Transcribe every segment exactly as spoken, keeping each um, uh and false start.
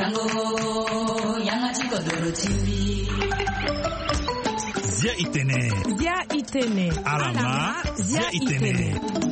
Zia Itene. Zia Itene. Alama. Zia Itene.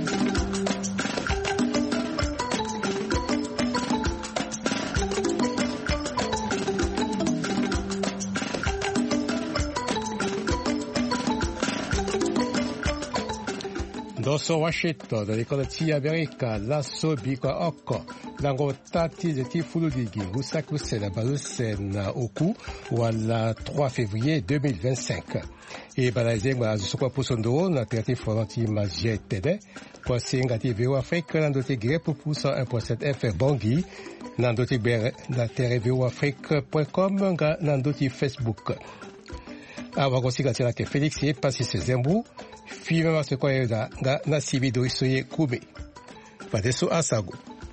Dosso Washington, ricordaci America, la sobika oko, lango tati zeti fuludigi, usaku la balusen oku, wala trois février deux mille vingt-cinq. Et balaise ma sokwa pusondo na teati fonti majetede, kwa singati veo Afrique nandote gre pupusa un point sept F Bangui, nandote ber na terreveoafrique.com nga nandote Facebook. Awa kosigati la ke Félix et Passi Zembu. Fima se koyeda nga na sibido isoye kube. Padeso asago.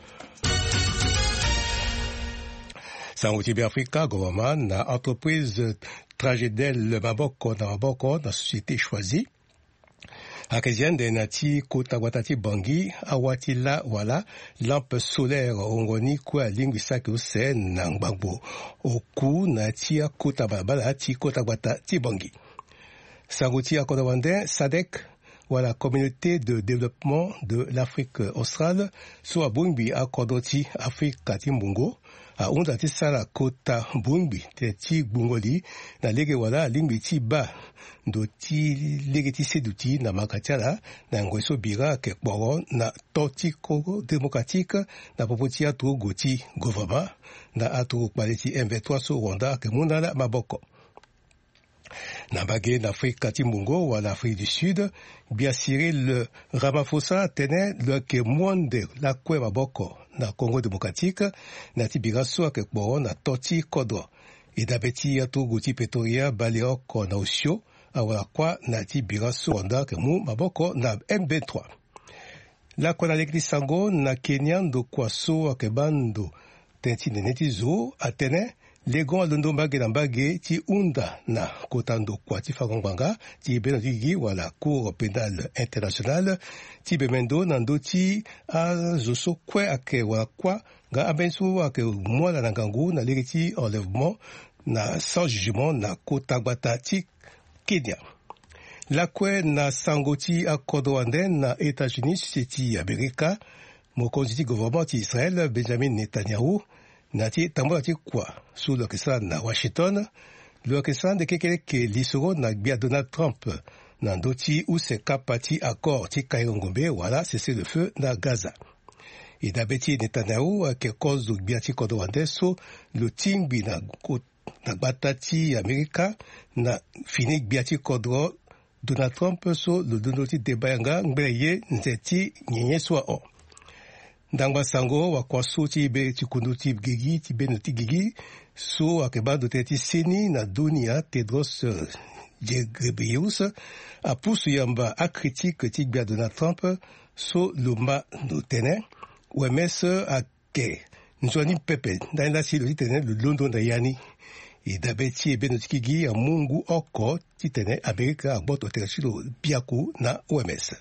Sango Tibi Africa, gouvernement, na entreprise Tragedel Maboko na Maboko, na société choisie. Akezian de nati kota watati bangi, awati la wala, lampe solaire ongoni kwa lingwi sake use na ngbagbo. Oku nati kota babala ti kota watati bangi. Sangoti à Kodawande, S A D E C, ou à la communauté de développement de l'Afrique australe, soit Bumbi à Kodoti, Afrique Katimbungo, à Ondati Sala Kota Bumbi, Teti Bungoli, na Lege Wala, Lingiti Ba, Doti, Legeti Seduti, na Makatiala, na Ngweso Bira, Kekboron, na Toti Kongo démocratique, na Popoti Atu Goti Govama, na Atu Paleti M vingt-trois sur Rwanda, Kemunala Maboko. Nabagé d'Afrique Katimbungo ou à l'Afrique du Sud, bien Cyril Ramaphosa tenait le que monde la Kweba Boko, na Congo démocratique, na Tibiraso avec Boron, na Toti Kodro, et d'Abeti Yato Gouti Pretoria, Baleoko, na Osio, à Wakwa, na Tibiraso, Rwanda, Kemu, Maboko, na M vingt-trois. La Kona Lekli Sango, na Kenyan do Kwaso, Akebando, Tenti Netizo, Atene, Legon Alondo Mbage na Mbage ti unda na kotando kwa ti Fagongwanga ti benodigi wala cour pénale internationale ti bemendo nando ti a zoso kwe ake wala kwa ga abensu ake mwala na gangu na lege ti enlèvement na sans jugement na kotagwata ti Kenya. La kwe na sangoti a Kodowande na États-Unis si ti Amerika mokonzi ti gouvernement ti Israël Benjamin Netanyahu nati tambo ati kwa sous l'orchestre na Washington l'orchestre de kekeleke lisoro na bia Donald Trump na ndoti ou se kapati accord ti Kairongombe wala cesser le feu na Gaza et d'abeti Netanyahu a que cause du bia ti Kodowande so le timbi na na batati Amerika na fini bia ti Kodro Donald Trump so le donoti debayanga ngbeye nzeti nyenye swa o Ndangwa sango wa kwa so ti be ti kundu ti gigi ti be no ti gigi so akeba do te ti seni na dunia Tedros Ghebreyesus a pusu yamba a critique ti bia Donald Trump so lomba no tene ou ms a ke nzwani pepe ndanda si lo ti tene le London da yani e dabe ti be no ti gigi a mungu oko ti tene Amerika a boto te si lo biaku na O M S.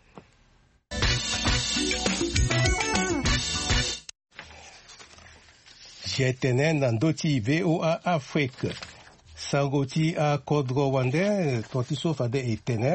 J'étais dans d'autres V O A Afrique. Sangoti a Kodro Wande, Tontiso Fade Etene.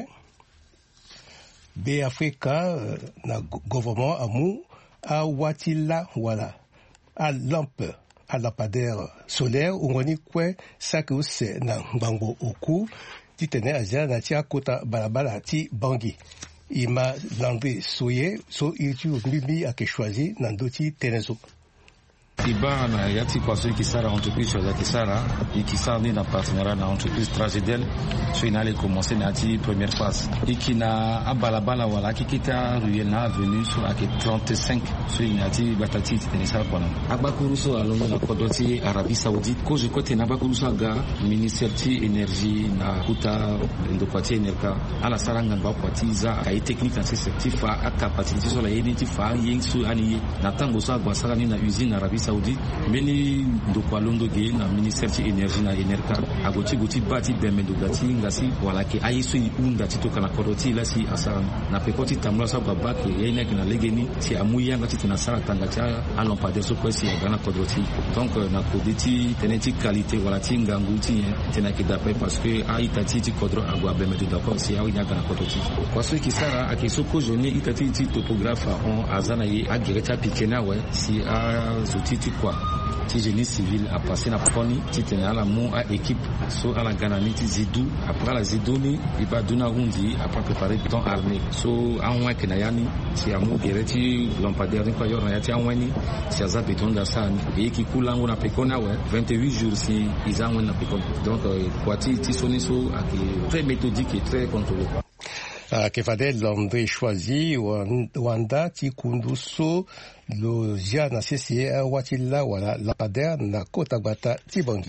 B Africa, na gouvernement Amou, a Watila, voilà. A lampe, a lampadaire solaire, Ungoni Kwe, Sakuse, na Bango Oku, Titene Asia, na Tia Kota Balabala, Ti Bangi. Ima Landé Soye, so Iltu Mimi a ke choisi, Nandoti Tenezo. Iba na yati kwa so ikisara entreprise ya kisara ikisara ni na partenariat na entreprise Tragedel so inale commencer na ti première phase ikina abalabala wala kikita ruelle na avenue so ake trente-cinq so inati batati tenisa kona abakuru so alongo na kodoti Arabie Saoudite ko je kote na bakuru so ga ministère ti énergie na kuta ndo kwati enerka ala saranga ba kwati za ai technique na certificat a capacité so la yedi ti fa yeng so ani na tango so agwa sara ni na usine Arabie Saoudite Saoudite meni do kwalondo ge na ministère ti énergie na Enerka agoti goti bati bemedo gati ngasi wala ke ayiso unda ti to kana koroti la si asa na pekoti tamla sa baba ke yena ke na legeni si amuya ngati na sara tanga cha alon pa de so ko si gana koroti donc na koditi teneti qualité wala ti nganguti tena ke d'après parce que aitati ti kodro agwa bemedo d'accord si awi nyaka na koroti kwa so ki sara akisoko joni itati ti topographe on azana yi agireta pikena we si a zotiti kwa ti génie civil a passé na poni ti tene ala mu a équipe so ala ganani ti zidu après la zidoni iba duna undi après préparer ton armée so anwa kena yani si amu gereti lampadaire kwa yor na yati anwani si aza beton da san e ki kulango na pekona we vingt-huit jours si izanwa na pekona donc kwa ti ti soni so aki très méthodique et très contrôlé. Uh, ke fadel l'André choisi wanda ti kunduso lo ja na C C A watila wala la pader na kota gbata ti bangi.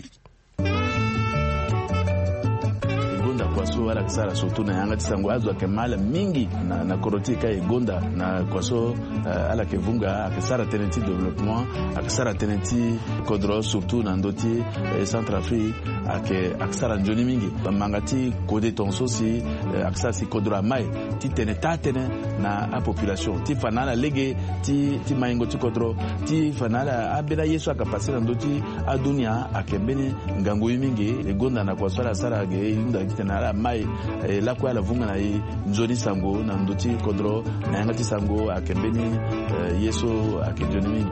Kwaso ala kisara soto na yanga tisango azwa kemala mingi na, na korotika egonda na kwaso uh, ala kevunga akisara tenenti développement akisara tenenti kodro surtout na ndoti eh, Centrafrique ake akisara njoni mingi bamangati kode tonso si eh, akisara si kodro mai ti tene tatene na a population ti fanala lege ti ti maingo ti kodro ti fanala abela yesu akapasira ndoti adunia akembeni ngangu mingi egonda na kwaso ala sara ge inda kitena mai eh, la kwa la vunga na i njoni sango na ndoti kodro na yanga ti sango akembeni eh, yeso akenjoni mingi.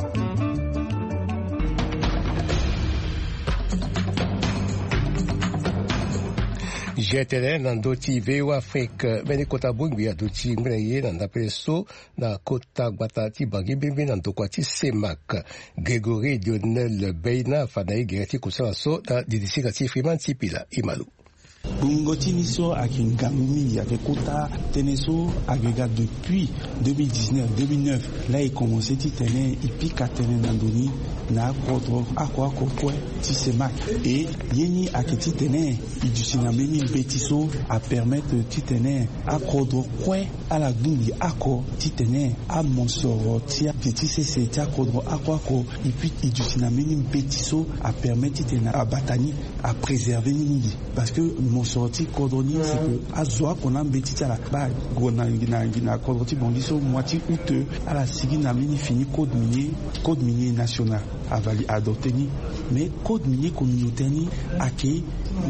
Jetele na ndoti veo Afrique meni kota bungi ya doti mwenye na ndapreso na kota gbata ti bangi bimbi na ndokwa ti Semak Gregory Lionel Beina fanayi gereti kusala so na didisika ti Freeman Tipila Imalu. Bungo Tiniso avec Ngamumi, avec Kota Teneso, avec depuis deux mille dix-neuf deux mille neuf, là il commençait à tenir, il pique à tenir Nandoni, na kodro, à quoi quoi, Tissemak. Et Yeni a qui tenir, il du Sinameni Betiso à permettre de tenir, à kodro, quoi, à la Gumbi, à quoi, tenir, à Monsoro, tia, petit c'est à kodro, à quoi quoi, et puis il du Sinameni Betiso à permettre de tenir, à Batani, à préserver Nindi. Parce que mon sorti cordonnier c'est que azwa qu'on a mbetiti la ba gona ngina ngina cordonnier bondiso moitié août à la sigi na mini fini code minier code minier national avali adopté ni mais code minier communautaire ni ake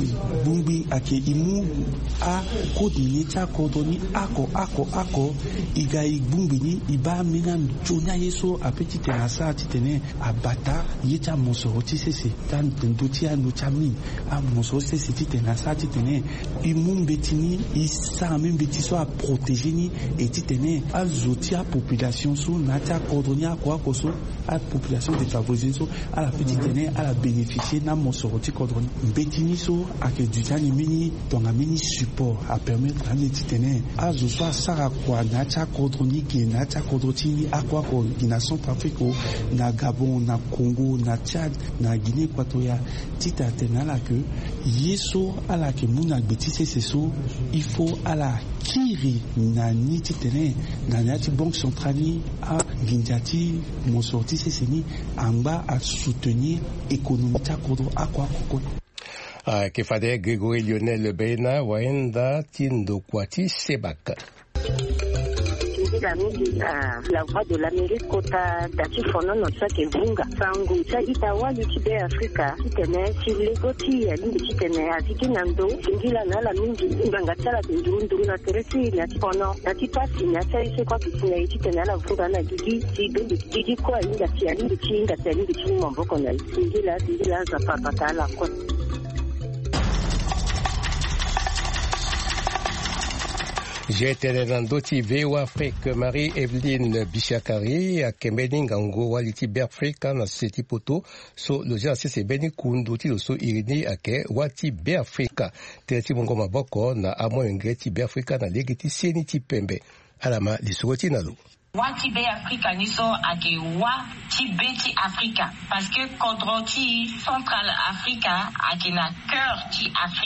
bumbi ake imu a code minier cha cordonnier ako ako ako iga bumbi ni iba mena jonia yeso a petit terasa titene abata yecha mon sorti c'est c'est tan ndoti a no chami a mon sorti c'est titene sa titene imum betini isa même betiso a protéger ni et titene a zoti a population so na ta cordonnier quoi koso a population défavorisée so à la petite tene à la bénéficier na mon sorti cordonnier betini so a que du temps mini donc a mini support à permettre à les titene a zo so sara quoi na ta cordonnier qui na ta cordonnier a quoi ko na Centrafrique na Gabon na Congo na Tchad na Guinée équatoriale tita tena la que yeso à la que muna betise c'est so il faut à la kiri na ni titene na nati banque centrale a ginjati mon sorti c'est ni amba à soutenir économie ta kodro à quoi quoi ah que fade Gregory Lionel Beina waenda tindo kwati Sebak. La la voix de l'Amérique kota dati fono no tsake vunga sangu cha itawa lichibe Afrika kitene chilegoti ya lindi kitene aziki nando singila na la mingi nganga tsala ndundu na teresi na fono dati pasi na tsaise kwa kitene kitene la vunga na gigi sibendi gigi kwa inga tia lindi chinga tia lindi chinga mboko na singila singila za papa la kwa. Jetele na ndoti veo Afrique Marie-Evelyne Bishakari a kembeni ngango waliti Berfrika na seti poto so loja sese beni kundu ti so irini ake wati Berfrika teti mongo maboko na amo ngeti Berfrika na legiti sieni ti pembe alama lisogoti nalo. Wati be Africa niso ake wa ti beti Africa parce que kodro ti Central Africa ake na cœur ti Afrique.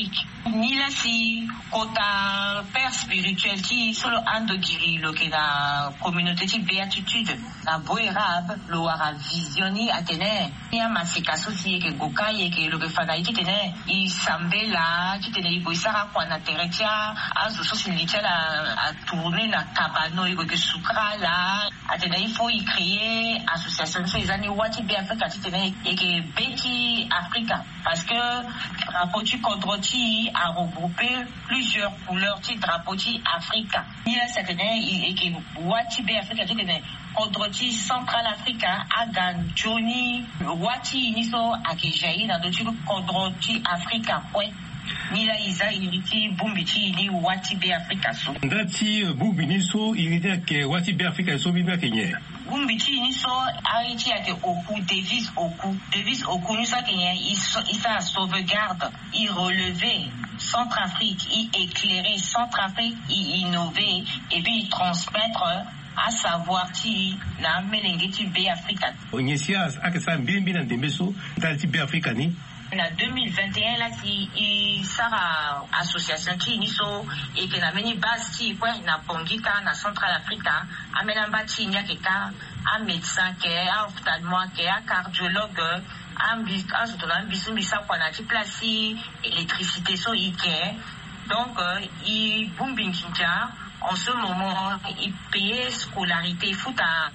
ni la si kota père spirituel ti solo ando giri lo ke na communauté ti béatitude na boerab lo ara visioni atene ya masika sosi ke gokai ke lo ke fana ti tene i sambela ti tene i boisara kwa na teretia azo sosi litela a tourner na kabano i ke sukra la atene il faut y créer association so izani wati be afrika ti tene e ke beti afrika parce que rapport tu contrôle a regroupé plusieurs couleurs de drapeau de Africa. Il y a certaines et que Wati be Africa de contre Central Africa Agan Johnny Wati niso akejai na d'autres contre Africa point. Nila iza iriti bumbiti ni Wati be Africa so. Ndati bumbini so iriti ke Wati be Africa so bimba Kenya. Bumbiti niso ariti ate oku Davis oku Davis oku niso Kenya isa sauvegarde i relever Centrafrique, y éclairer Centrafrique, y innover et puis transmettre à savoir si na melengeti be Africa. Onyesias akesa mbimbi na ndembeso dalti be Africa ni. Na deux mille vingt et un là si i sara association qui niso et que na meni base ti kwa na pongika na Central Africa amena mbati nya keka a médecin ke a ophtalmo ke a cardiologue ambis azotona ambisumbisa kwa na ti place électricité so ike donc i bumbinkinja en ce moment il paye scolarité futa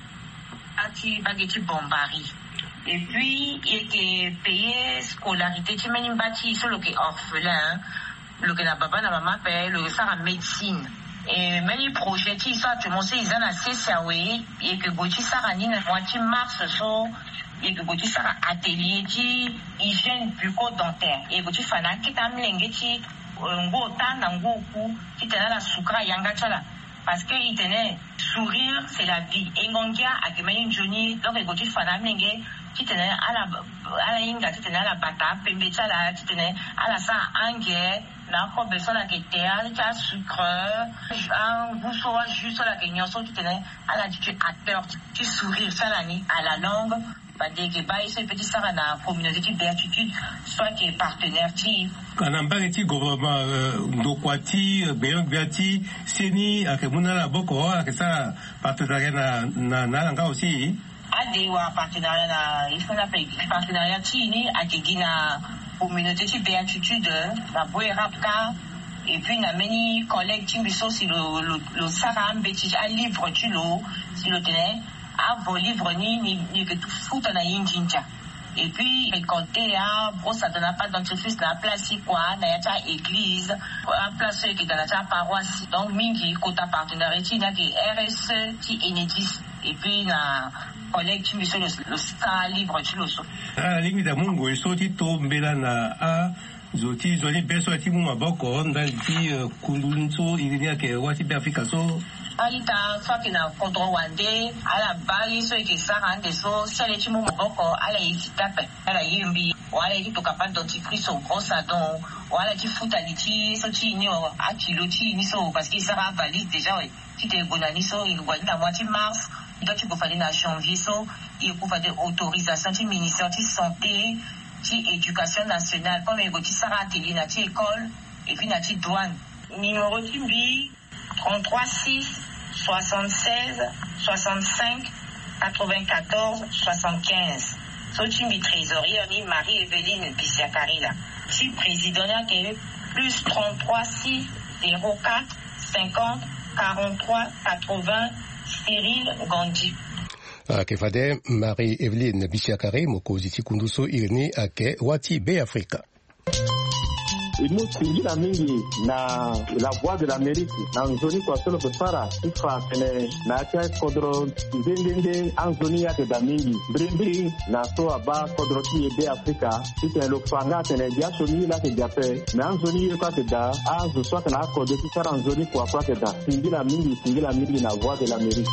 ati bageti bombari et puis il était payé scolarité tu meni mbati so lo ke orphelin lo ke na baba na mama paye le sara médecine et many projets qui sont commencé ils en a cessé et que goti sara ni na moitié mars so et que goti sara atelier qui hygiène bucco-dentaire et goti fana kita mlenge ti ngo tanda ngo ku kitana la sukra yanga chala parce que il tenait sourire c'est la vie et ngongia akemeni joni donc goti fana mlenge kitana ala ala inga kitana la bata pembe chala kitana ala sa ange na ko beso la kete ala cha sucre un goût soit juste la kenyon so kitana ala tu acteur tu sourire ça la ni à la langue badege bayi so petit ça na communauté de béatitude soit qui est partenaire ti kana mbali ti gouvernement ndokwati beyon biati seni akemuna la boko akesa partenariat na na na aussi ade wa partenariat na il faut la partenariat ti ni akegina communauté de béatitude na boerapka et puis na many collègues qui biso si le le le saram beti a livre tu lo si le tenait a vos livres ni ni ni que tout fout na injinja et puis récolter à brosse ça n'a pas d'entreprise la place quoi na ya ta église en place qui dans la paroisse donc mingi kota partenariat ti na que R S ti Enedis et puis na collègue qui biso le le star livre tu lo so ah lingi da mungu so ti to mbela na a zoti zoli beso ti mu maboko ndalti kulunso ilinia ke wati be Africa so alita faki na kontro wande ala bali so ke sarande so sele ti mu maboko ala ikitape ala yimbi wala ki to kapal dentifrice au brosse donc wala ti futa li ti so ti ni o a kilo ti ni so parce que ça va valide déjà ti te bonani so il wali na moitié mars donc tu peux faire na janvier so il faut faire autorisation du ministère de santé ti éducation nationale comme il goti sara atelier na ti école et puis na ti douane numéro ti bi trente-trois six soixante-seize soixante-cinq quatre-vingt-quatorze soixante-quinze so ti mi trésorier ni Marie-Evelyne Bisiakari là ti président qui plus trente-trois six zéro quatre cinquante quarante-trois quatre-vingts Cyril Gandhi. Akefade Marie-Evelyne Bisiakari mokozi ti kunduso irene ake wati be Africa. Imusingira mingi na la voix de l'Amérique na nzoni kwa solo kusara ifa tene na cha kodro ndende anzoni yake da mingi brindi na so aba kodro ti be Africa ite lo fanga tene dia soni la ke jape na anzoni kwa te da azu so kana kodro ti sara anzoni kwa kwa te da singira mingi singira mingi na voix de l'Amérique.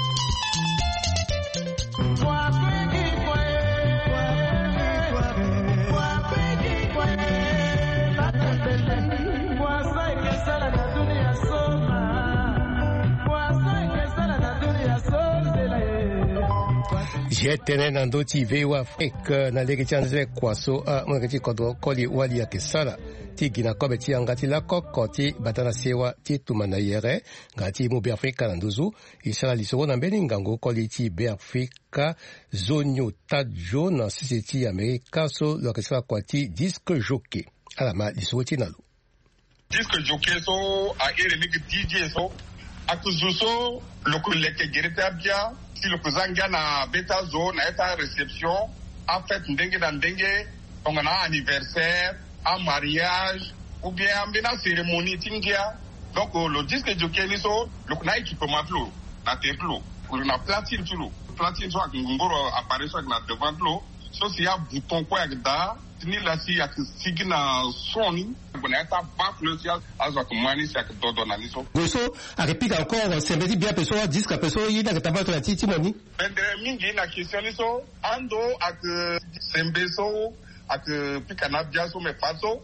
jetene na ndoti vewa Afrique na lege chanze kwaso a mwanakati kodro koli wali ya kesala ti gina kobe ti angati la koko ti batana sewa ti tumana yere ngati mu be Afrika na nduzu isala lisoro na mbeli ngango koli ti be Afrika zonyo tadjo na sisiti Amerika so lo kesala kwa ti disque jockey alama lisoro ti nalo disque jockey so a ere nigi D J so akuzuso loko leke gereta bia si loko zanga na beta zo na eta réception en fait ndenge na ndenge on a anniversaire un mariage ou bien en cérémonie tingia donc le disque jockey ni so loko na équipement flo na templo pour na platine tulo platine so ngoro apparaît so na devant lo so si ya bouton quoi da ni la si ya signa soni bona eta bafle si azo kumani si akidodo na niso goso akipika encore sembeti bien pessoa disque pessoa ida que tava tola titi moni endre mingi na question niso ando ak sembeso ak pika na bia so me faso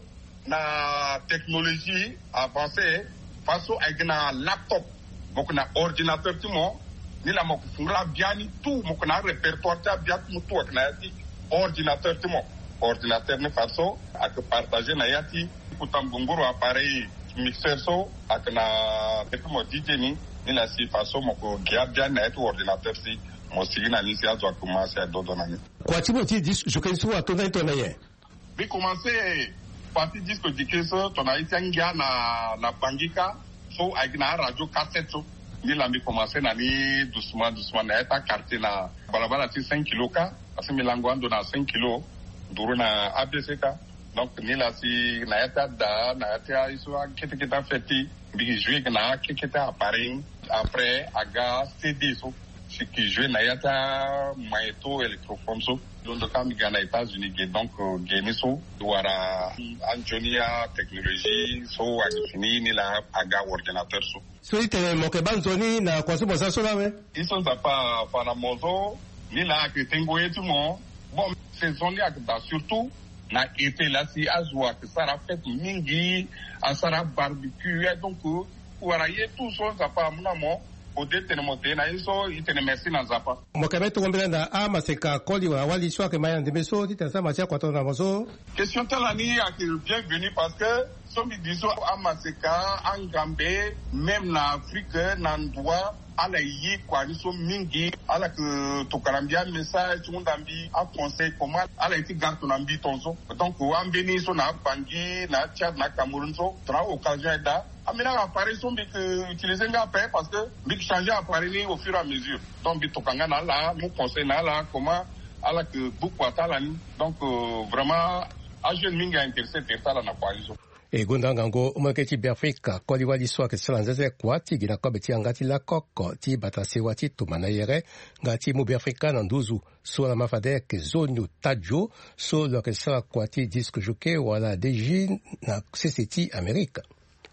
na technologie avancée faso avec na laptop moko na ordinateur timo ni la moko fungla biani tout moko na répertoire ta bia tout ak na ti ordinateur timo ordinateur ne faso ak partager na yati kutambunguru appareil mixeur so ak na timo D J ni ni la si faso moko giabia na etu ordinateur si mo sigina ni si azo commencer à dodo na ni kwa timo ti dis je connais so atona itona ye bi commencer parti disque dike so tona itangia na na pangika so ak na radio cassette so ni la mi commencer na ni doucement doucement na eta quartier na balabala ti cinq kilos ka parce milango ando na cinq kilos duru na A B C ka donc ni la si na eta da na eta iso kete kete feti bi jouer na kete appareil après aga C D so ce qui joue na eta maito électrophone so donc quand mi gana États-Unis donc geni so wara Antonia technologie so akifini ni la aga ordinateur so so ite mo ke banzoni na kwa so bosa so lawe iso za pa pa na mozo ni la que tengo etu mo bon saison li akda surtout na été là si azwa que ça a fait mingi en sara barbecue donc wara ye tout so za pa muna mo ode tene mote na iso itene merci na zapa mokabeto ngombela na ama seka koli wa wali shwa ke maya ndembeso titasa macha kwa tona mozo question talani a bienvenue parce que somi diso ama seka angambe même na Afrique na ndwa ala yi kwa niso mingi ala que tokarambia message ndambi a conseil comment ala iti garto nambi tonzo donc ambeni so na bangi na Tchad na Cameroun so tra occasion da amina appareil so bi que utiliser nga après parce que bi changer appareil au fur et à mesure donc bi tokanga na la mon conseil na la comment ala que beaucoup atala ni donc euh, vraiment a jeune mingi intéressé tertala na kwa iso e gonda ngango umake be Afrika koli wali swa ke salanzeze kwa ti gina kobe ti angati la koko ti batase wati tumana yere ngati mu be Afrika na nduzu so la mafade ke zonyo tadjo so lo ke sala kwa ti disque jockey wala deji na C C T Amerika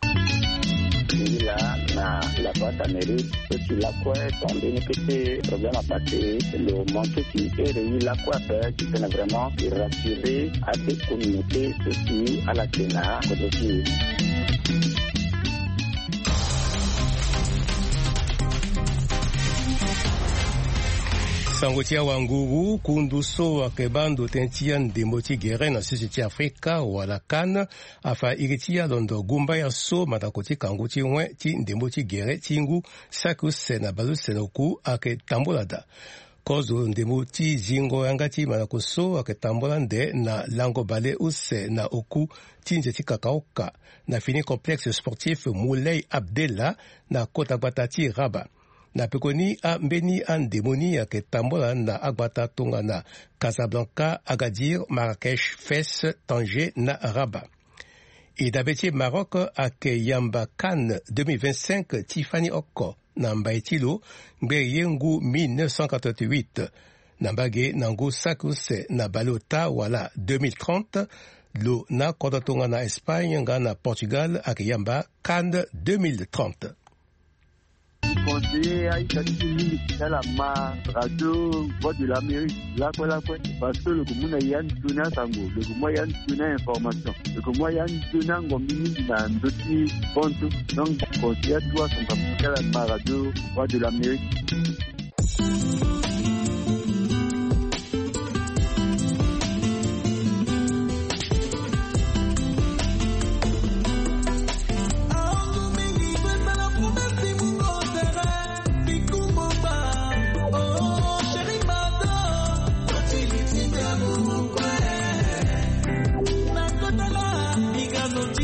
la na la boîte Amérique et puis la quoi tombé que c'est problème à passer le manque qui est réuni la quoi faire qui peut vraiment rassurer à des communautés ceci à la Kenya côté sangotia wanguru kunduso wa kebando tentia ndemoti gere na sisi Afrika wala kan afa iritia londo gumba ya so matakoti kanguti mwe ti ndemoti gere tingu saku sena balu senoku ake tambolada kozo ndemoti zingo yangati manakoso ake tambolande na lango bale use na oku tinje tikakaoka na fini complexe sportif Moulay Abdella na kota batati Raba na pekoni a mbeni an demoni ya ke tambola na agbata tonga na Casablanca, Agadir, Marrakech, Fès, Tanger na Rabat. Et d'abeti Maroc a ke Yamba Cannes deux mille vingt-cinq Tiffany Oko na Mbaitilo Mbeyengu mille neuf cent quatre-vingt-huit na Mbage Nango Sakuse na Balota wala deux mille trente lo na Kodatonga na Espagne nga na Portugal a ke Yamba Cannes deux mille trente. conseiller à Italie dans la ma radio voix de l'Amérique là quoi là quoi parce que le commun y a une donnée tango le commun y a une donnée information le commun y a une donnée ngomini na ndoti ponto donc conseiller toi son papa la ma radio voix de l'Amérique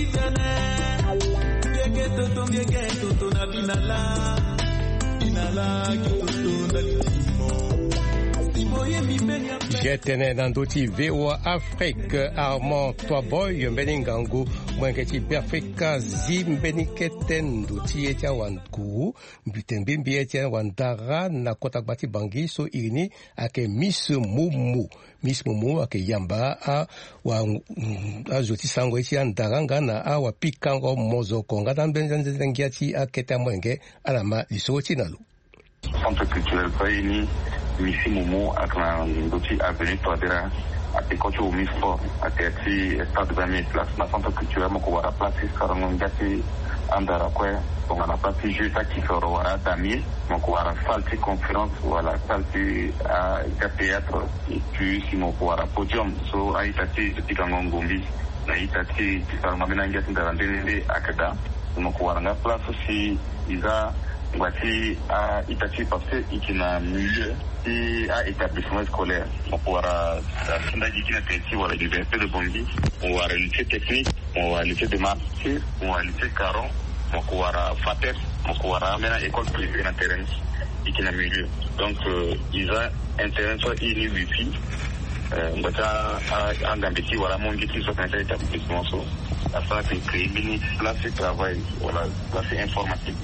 Jetene Nandoti V O A Afrique Armand Toaboy Mbeningangu Mwengeti Perfeka Zimbeniketen Duti Etia Wanku Mbitembimbi Etia Wandara na Kotakbati Bangi so ini ake Miss Mumu Miss Mumu ake Yamba a wa azoti sango Etia Ndaranga na a wa Pikango Mozo Konga Dambenzenzengiati aketa Mwenge alama lisoti nalu. Centre culturel Paini Misi Momo ak na Ndoti Avenue Toadera ak ekocho Umispo ak eti stade vingt mille places na centre culturel moko wara place karango ngati andara kwe bonga na place jeu taki soro wara damil moko wara salti conférence wala salti a théâtre et puis si moko wara podium so aitati tikango ngombi na itati tisarma mena ngati ndarandele akada moko wara na place si iza ngati a itati parce ikina milieu et à établissement scolaire pour avoir la digine tête ou la liberté de Bongi ou avoir le lycée technique ou avoir le lycée de marché ou avoir le lycée Caron ou avoir Fater ou avoir maintenant école privée dans terrain et qui n'a milieu donc ils ont un terrain soit ini wifi euh ngata en gambiti wala mon giti soit un établissement so afin de créer une place de travail voilà place informatique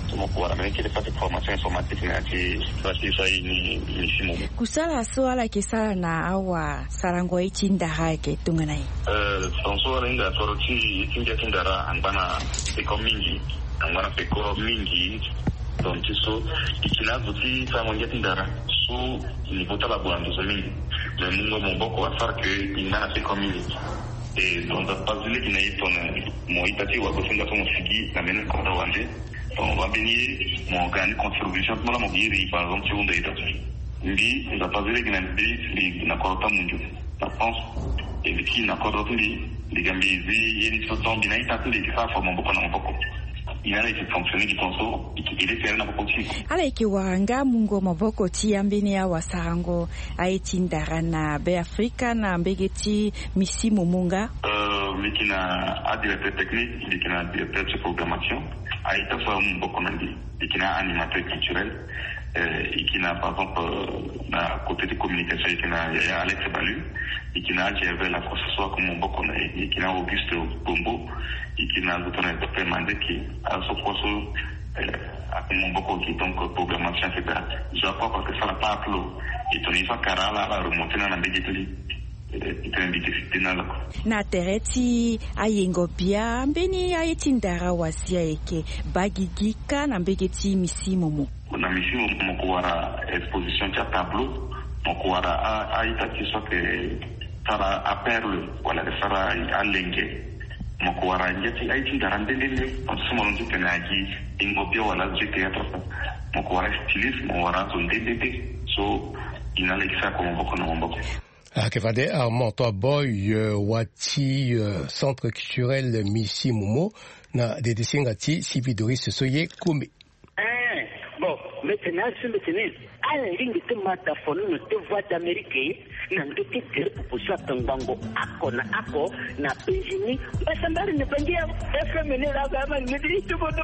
kusala swala kisala na awa sarango ichinda hake tunganai eh sonso ringa toroti tinja tindara ambana peko mingi ambana peko mingi donc so ikina buti samonja tindara so ni botala bwandu so mingi le mungo mboko afar que inana peko mingi et donc pas zile kina itona mo itati wa kufunga tomo sigi na mena kwa wande on va venir mon grande contribution pour la mobile par exemple sur des dates lui il a pas vu les grandes pays na korota mundu na France et qui na korota li les gambizi yeni soton bina itatu les fa forme beaucoup na beaucoup il a été fonctionné du conso il est fait na beaucoup ala ikiwanga mungo maboko tiambini ya wasarango aitindara na be Afrika na mbegeti misimu munga euh mikina a directeur technique mikina directeur de programmation aïta forme beaucoup nandi ikina animateur culturel euh ikina par exemple na côté de communication ikina ya Alex Balu ikina Gervais la processus comme beaucoup na ikina Auguste Bombo ikina d'autres docteur Mandeki à ce poste à mon beaucoup qui donc programmation et cetera je crois parce que ça n'a pas clos et ton il va carala la remonter dans la méditerranée na tereti ayengo pia mbeni ayetindara wasia eke bagigika na mbegeti misimu mu na misimu moko wara exposition cha tableau moko wara aita kiso ke tara a perle wala de sara alenge moko wara njeti aitindara ndendele nsoma ndo tenaji ingo pia wala jeke ya tofa moko wara stylisme wara zondendede so inalekisa kwa mboko na mboko Akevade Armand Toaboy wati centre culturel Misi Momo na de desingati Sylvie Doris Soye Kome. Eh bon maintenant ce maintenant à la ligne de mata fono no te voix d'Amérique na ndoki tere proposition tangango ako na ako na pejini basambari ne bangia F M ne la gama ne di to bodo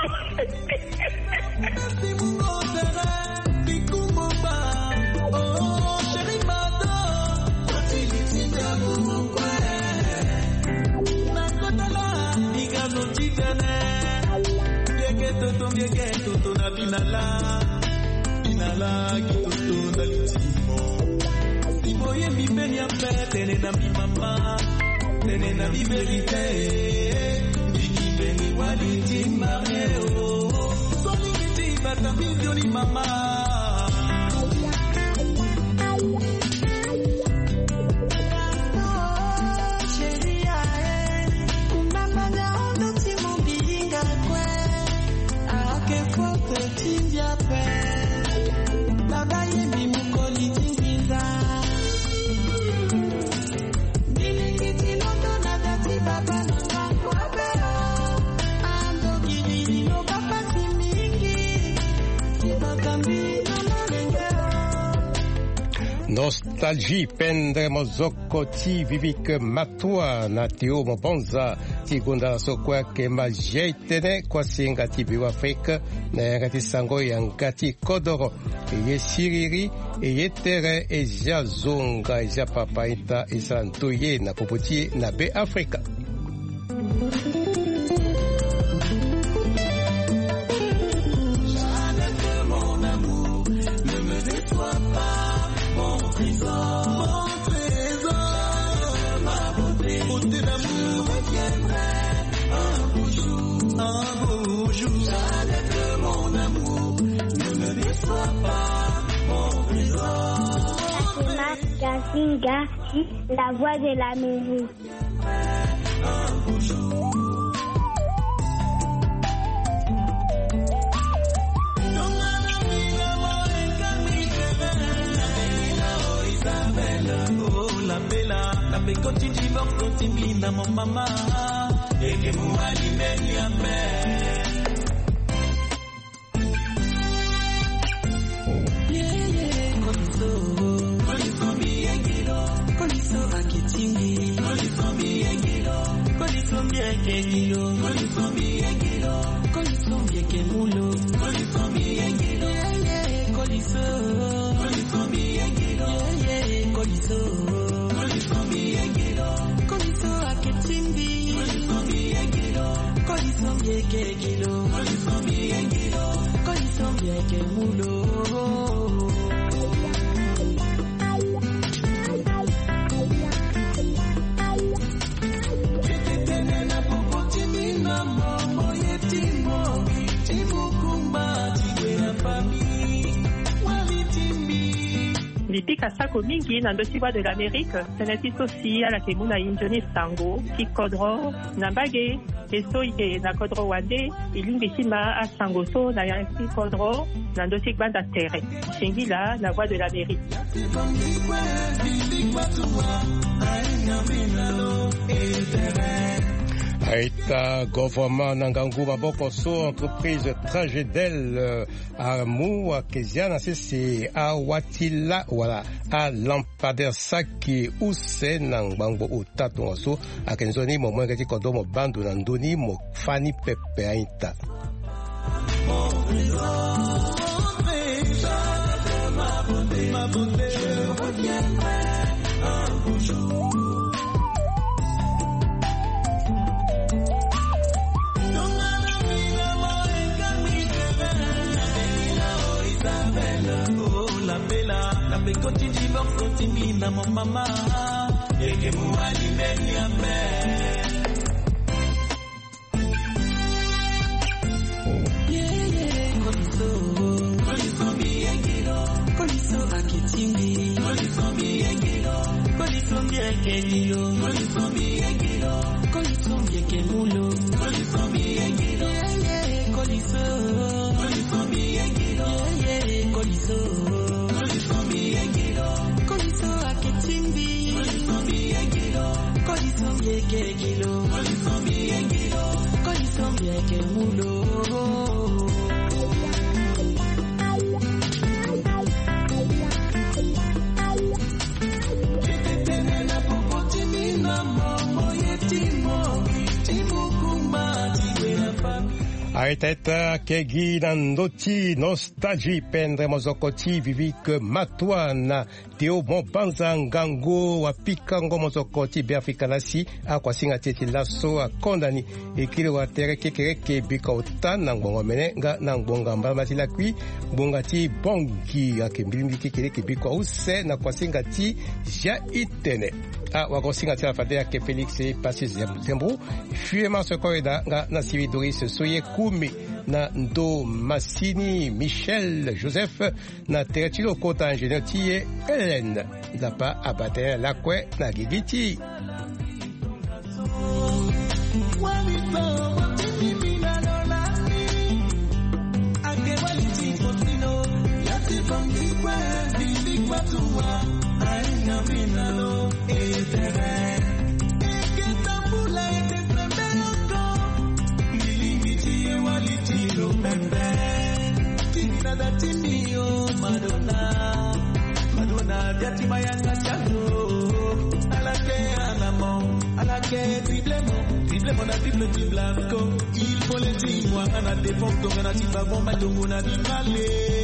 Toto miege toto na binala binala toto na litimo simo ye mi beni ape tene na mi mama tene na mi verite bini beni waliti mareo soli miti bata visioni mama Be Nostalgie pendre mozoko ti vivik matwa na teo mobonza ti gonda sokwa ke majeitene kwa singa ti biwa Afrika na ngati sango ya ngati kodoro ye siriri ye tere e ja zonga e ja papaita e santoye na popoti na be Afrika. Gasinga, la voix de l'Amérique. Oh la bella, la pecoti di borto blinda mon mamma e che muali meni a me. Lipika sako mingi na ndosiwa de l'Amérique, seneti sosi ala kemuna injoni sango, ki kodro, na mbage, eso ike na kodro wande, ilingi sima a sango so na yansi kodro, na ndosik banda tere. Shingila, la voix de l'Amérique. Aïta gouvernement nangangu maboko so entreprise Tragedel à Mou à Keziana c'est à Watila voilà à Lampader Saki ou c'est nangbango utato so à Kenzoni mo mwenga ti kodomo bandu na ndoni mo fani pepe aïta. La pecoti di borto blinda mon mamma e che muali meni a me. Aiteta kegi nandoti nostalgie pendre mozokoti vivik matwana teo mobanza ngango wapikango mozokoti biafikanasi akwasinga teti laso akondani ekile wa tere kekereke bika otan nangbongo mene nga nangbonga mbala la kui bongati bongi akembilimbi kekereke bika use na kwasinga ti ja itene a wakosinga ti la fadea ke Felix Pasi Zembo fuema sokoida nga na sivi Doris soye kumi na ndo Massini Michel Joseph na teretilo kota ingénieur tie Hélène dapa abate lakwe na gigiti Madonna, Madonna, Madonna, que dribble-moi, dribble-moi na dribble du blanco. Il faut le dire, moi, on a des fonds, on a dit, pas bon, mais on a dit, malé.